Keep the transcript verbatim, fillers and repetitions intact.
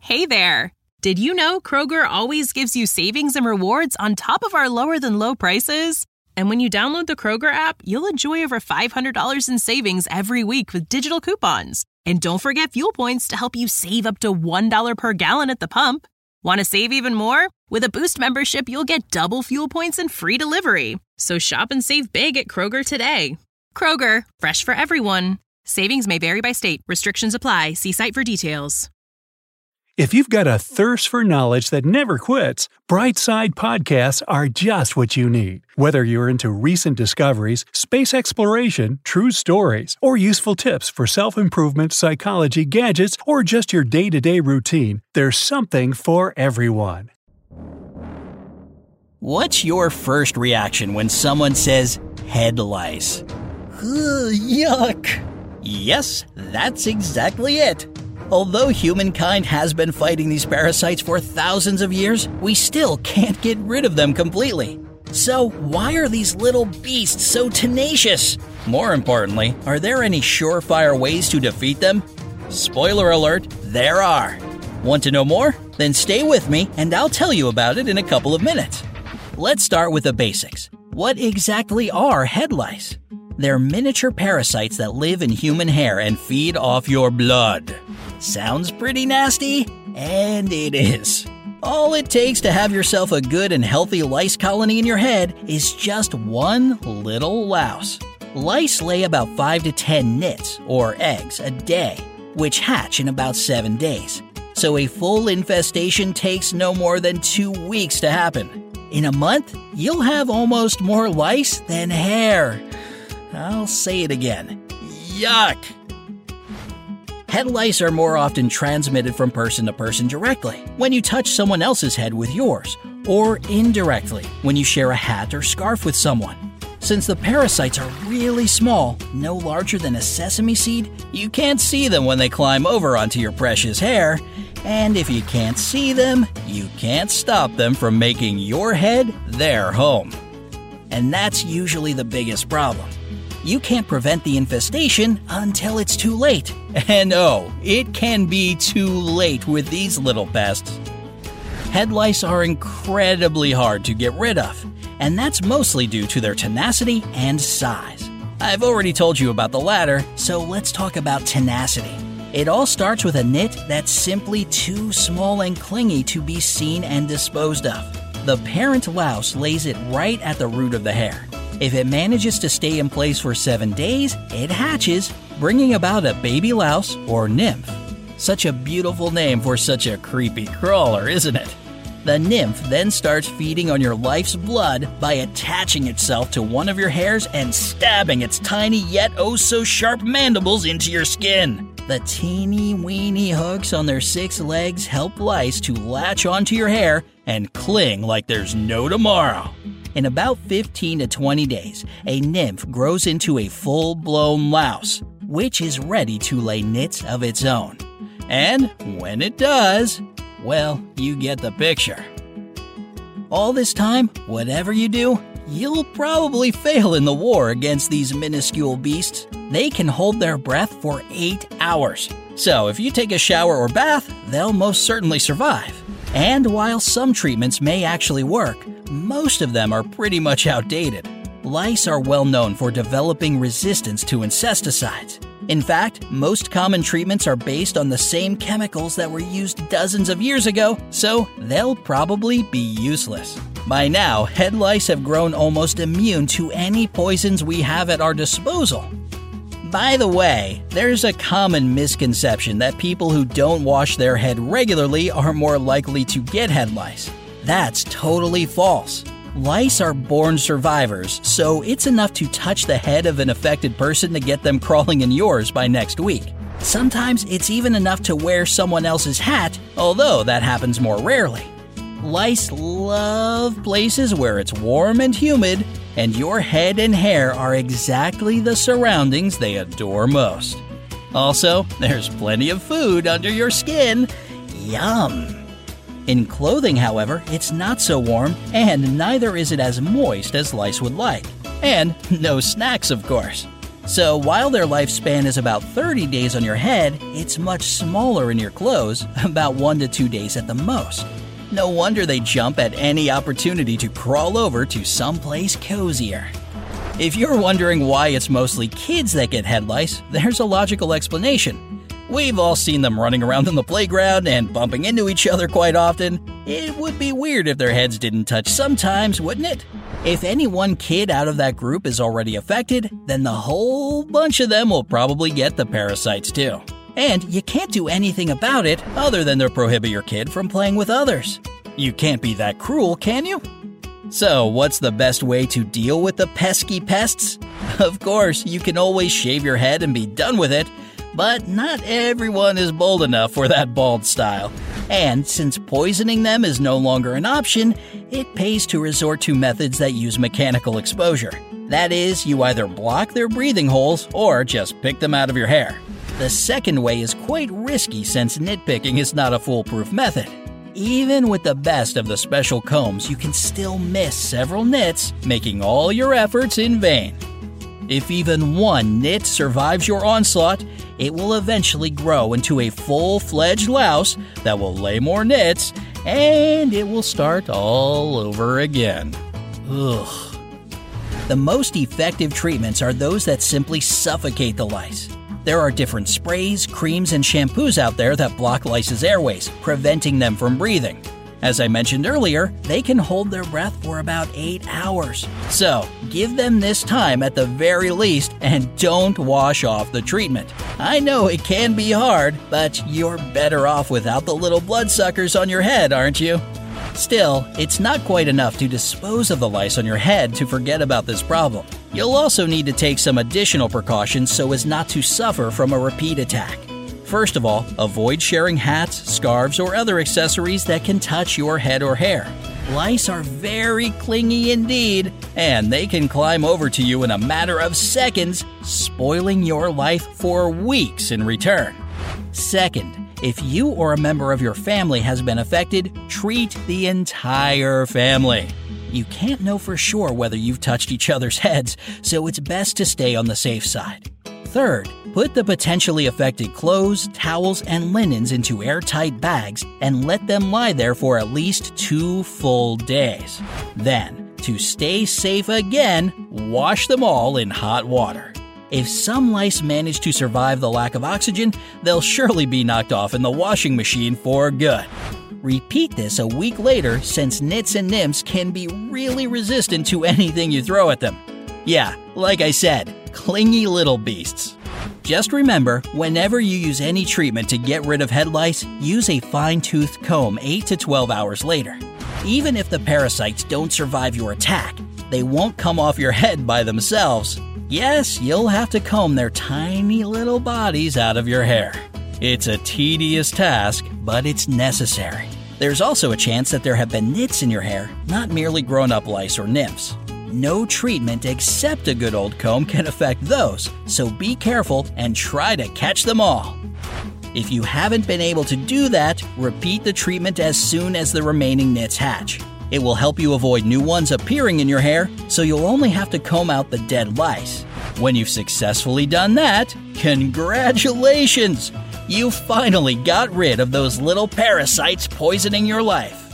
Hey there! Did you know Kroger always gives you savings and rewards on top of our lower-than-low prices? And when you download the Kroger app, you'll enjoy over five hundred dollars in savings every week with digital coupons. And don't forget fuel points to help you save up to one dollar per gallon at the pump. Want to save even more? With a Boost membership, you'll get double fuel points and free delivery. So shop and save big at Kroger today. Kroger, fresh for everyone. Savings may vary by state. Restrictions apply. See site for details. If you've got a thirst for knowledge that never quits, Brightside Podcasts are just what you need. Whether you're into recent discoveries, space exploration, true stories, or useful tips for self-improvement, psychology, gadgets, or just your day-to-day routine, there's something for everyone. What's your first reaction when someone says head lice? Ugh, yuck. Yes, that's exactly it. Although humankind has been fighting these parasites for thousands of years, we still can't get rid of them completely. So why are these little beasts so tenacious? More importantly, are there any surefire ways to defeat them? Spoiler alert, there are. Want to know more? Then stay with me and I'll tell you about it in a couple of minutes. Let's start with the basics. What exactly are head lice? They're miniature parasites that live in human hair and feed off your blood. Sounds pretty nasty? And it is. All it takes to have yourself a good and healthy lice colony in your head is just one little louse. Lice lay about five to ten nits, or eggs, a day, which hatch in about seven days. So a full infestation takes no more than two weeks to happen. In a month, you'll have almost more lice than hair. I'll say it again. Yuck! Head lice are more often transmitted from person to person directly, when you touch someone else's head with yours, or indirectly, when you share a hat or scarf with someone. Since the parasites are really small, no larger than a sesame seed, you can't see them when they climb over onto your precious hair. And if you can't see them, you can't stop them from making your head their home. And that's usually the biggest problem. You can't prevent the infestation until it's too late. And oh, it can be too late with these little pests. Head lice are incredibly hard to get rid of, and that's mostly due to their tenacity and size. I've already told you about the latter, so let's talk about tenacity. It all starts with a nit that's simply too small and clingy to be seen and disposed of. The parent louse lays it right at the root of the hair. If it manages to stay in place for seven days, it hatches, bringing about a baby louse or nymph. Such a beautiful name for such a creepy crawler, isn't it? The nymph then starts feeding on your life's blood by attaching itself to one of your hairs and stabbing its tiny yet oh-so-sharp mandibles into your skin. The teeny-weeny hooks on their six legs help lice to latch onto your hair and cling like there's no tomorrow. In about fifteen to twenty days, a nymph grows into a full-blown louse, which is ready to lay nits of its own. And when it does, well, you get the picture. All this time, whatever you do, you'll probably fail in the war against these minuscule beasts. They can hold their breath for eight hours. So if you take a shower or bath, they'll most certainly survive. And while some treatments may actually work, most of them are pretty much outdated. Lice are well known for developing resistance to insecticides. In fact, most common treatments are based on the same chemicals that were used dozens of years ago, so they'll probably be useless. By now, head lice have grown almost immune to any poisons we have at our disposal. By the way, there's a common misconception that people who don't wash their head regularly are more likely to get head lice. That's totally false. Lice are born survivors, so it's enough to touch the head of an affected person to get them crawling in yours by next week. Sometimes it's even enough to wear someone else's hat, although that happens more rarely. Lice love places where it's warm and humid, and your head and hair are exactly the surroundings they adore most. Also, there's plenty of food under your skin. Yum! In clothing, however, it's not so warm, and neither is it as moist as lice would like. And no snacks, of course. So while their lifespan is about thirty days on your head, it's much smaller in your clothes, about one to two days at the most. No wonder they jump at any opportunity to crawl over to someplace cozier. If you're wondering why it's mostly kids that get head lice, there's a logical explanation. We've all seen them running around in the playground and bumping into each other quite often. It would be weird if their heads didn't touch sometimes, wouldn't it? If any one kid out of that group is already affected, then the whole bunch of them will probably get the parasites too. And you can't do anything about it other than to prohibit your kid from playing with others. You can't be that cruel, can you? So, what's the best way to deal with the pesky pests? Of course, you can always shave your head and be done with it, but not everyone is bold enough for that bald style. And since poisoning them is no longer an option, it pays to resort to methods that use mechanical exposure. That is, you either block their breathing holes or just pick them out of your hair. The second way is quite risky since nitpicking is not a foolproof method. Even with the best of the special combs, you can still miss several nits, making all your efforts in vain. If even one nit survives your onslaught, it will eventually grow into a full-fledged louse that will lay more nits, and it will start all over again. Ugh. The most effective treatments are those that simply suffocate the lice. There are different sprays, creams, and shampoos out there that block lice's airways, preventing them from breathing. As I mentioned earlier, they can hold their breath for about eight hours. So, give them this time at the very least and don't wash off the treatment. I know it can be hard, but you're better off without the little bloodsuckers on your head, aren't you? Still, it's not quite enough to dispose of the lice on your head to forget about this problem. You'll also need to take some additional precautions so as not to suffer from a repeat attack. First of all, avoid sharing hats, scarves, or other accessories that can touch your head or hair. Lice are very clingy indeed, and they can climb over to you in a matter of seconds, spoiling your life for weeks in return. Second, if you or a member of your family has been affected, treat the entire family. You can't know for sure whether you've touched each other's heads, so it's best to stay on the safe side. Third, put the potentially affected clothes, towels, and linens into airtight bags and let them lie there for at least two full days. Then, to stay safe again, wash them all in hot water. If some lice manage to survive the lack of oxygen, they'll surely be knocked off in the washing machine for good. Repeat this a week later since nits and nymphs can be really resistant to anything you throw at them. Yeah, like I said, clingy little beasts. Just remember, whenever you use any treatment to get rid of head lice, use a fine-toothed comb eight to twelve hours later. Even if the parasites don't survive your attack, they won't come off your head by themselves. Yes, you'll have to comb their tiny little bodies out of your hair. It's a tedious task, but it's necessary. There's also a chance that there have been nits in your hair, not merely grown-up lice or nymphs. No treatment except a good old comb can affect those, so be careful and try to catch them all. If you haven't been able to do that, repeat the treatment as soon as the remaining nits hatch. It will help you avoid new ones appearing in your hair, so you'll only have to comb out the dead lice. When you've successfully done that, congratulations! You finally got rid of those little parasites poisoning your life.